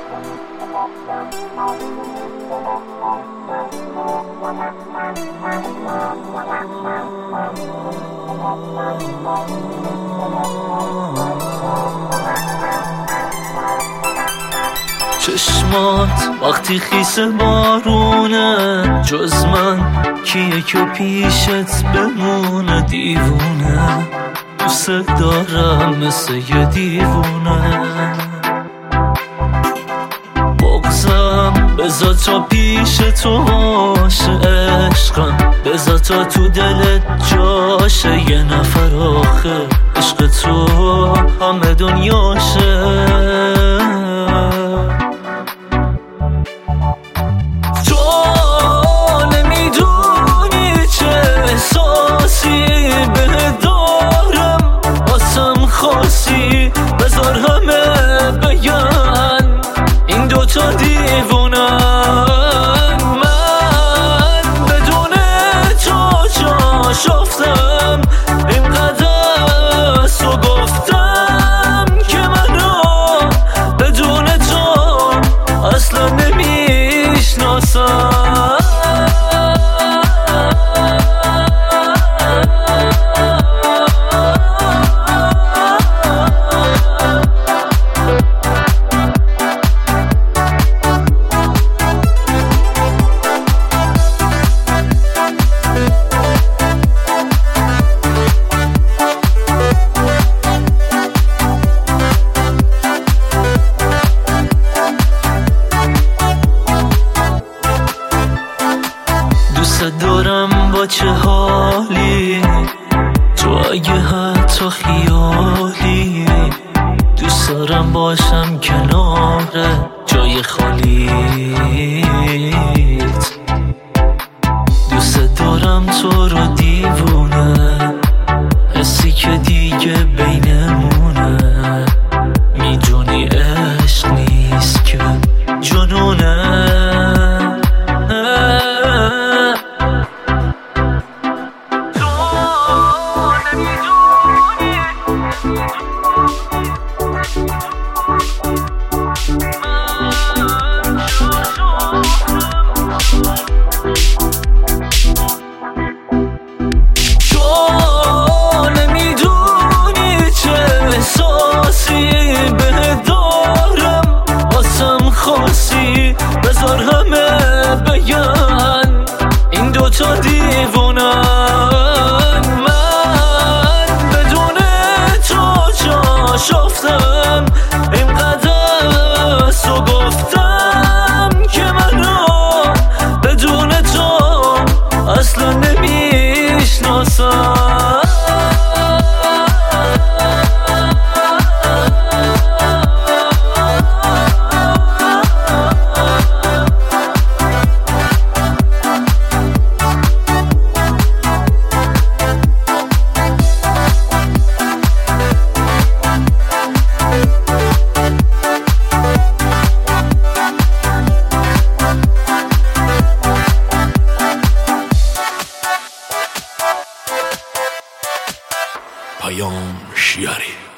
چشمات وقتی خیس بارونه، جز من کیه که پیشت بمونه؟ دیوونه دوست دارم مثل یه دیوونه. بغضم بذار تا پیش تو باشه، عشقم بذار تا تو دلت جاشه. یه نفر آخه عشق تو همه دنیاشه. بذار همه بگن این دوتا دیوونن. من بدون تو جاش افتم، اینقدر سو گفتم که منو بدون تو اصلا نمیشناسم. دوست دارم با چه حالی تو، اگه حتی خیالی. دوست دارم باشم کنار جای خالیت. دوست دارم تو رو دیوونه، حسی که دیگه بینمونه. میدونی عشق نیست که جنونه. بذار همه بگن این دوتا دیوونن. من بدون تو جاش افتم، اینقدر سو گفتم که منو بدون تو اصلا نمیشناسم. پیام شیاری.